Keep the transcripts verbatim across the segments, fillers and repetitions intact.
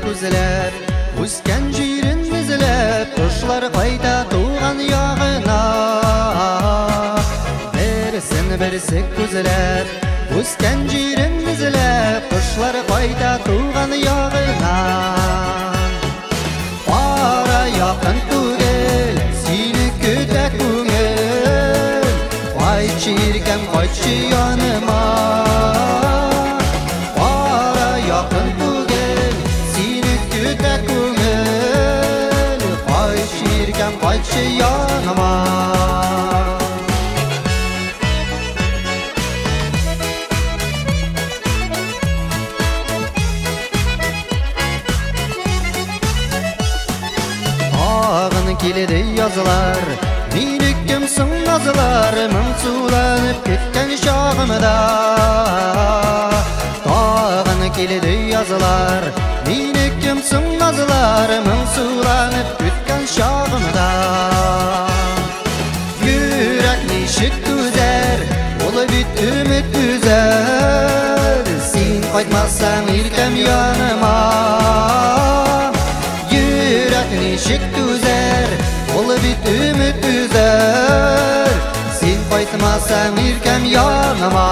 күзләр, үскән җирен эзләп, кошлар кайта туган ягына. Берсен-берсе күзләр, үскән җирен эзләп, кошлар кайта туган ягына. Кара якын түгел, сине көтә күңел, кайтчы иркәм, кайтчы яныма. Кара якын түгел, сине көтә күңел, кайтчы иркәм, кайтчы яныма. Келеді язылар, мені кімсің назылар, мұңсуланып кеткен шағымда. Тағын келеді язылар, мені кімсің назылар, мұңсуланып кеткен шағымда. Жүрек нешік күзер, олы бит үміт күзер, сен қайтмасаң иркәм яныма. Жүрек нешік күзер, олы бит үміт үзер, сен қайтмасаң иркәм яныма.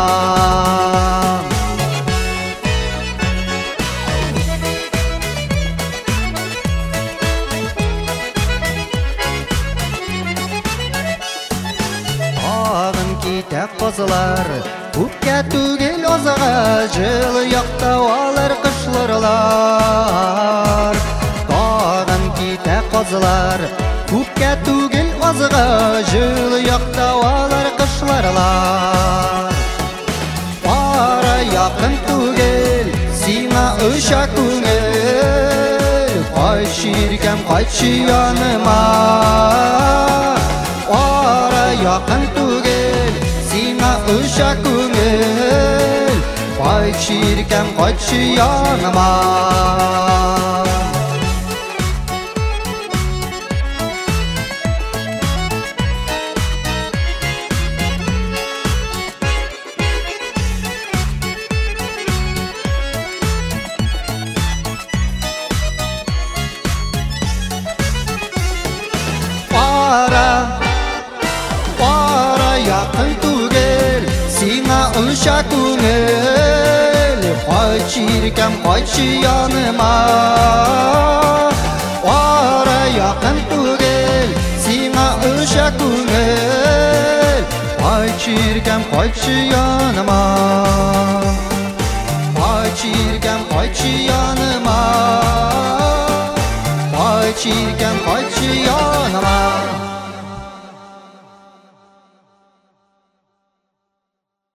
Ағын китә қызылар, күпкә түгел азыға, жылы яқтау алыр қышларлар. Ағын китә қызылар, күпкә түгел азыға, жылы яқтау алыр қышларлар. Ара якын түгел, сиңа ұша күңел, қайтшы иркәм, қайтшы яныма. Ара якын түгел, сиңа ұша күңел, қайтшы иркәм, қайтшы яныма. Ара якын түгел, сиңа ұша күңел, қайтшы иркәм, қайтшы яныма. Ара якын түгел, сиңа ұша күңел, қайтшы иркәм, қайтшы яныма. Қайтшы иркәм, қайтшы яныма. Қайтшы иркәм, қайтшы яныма.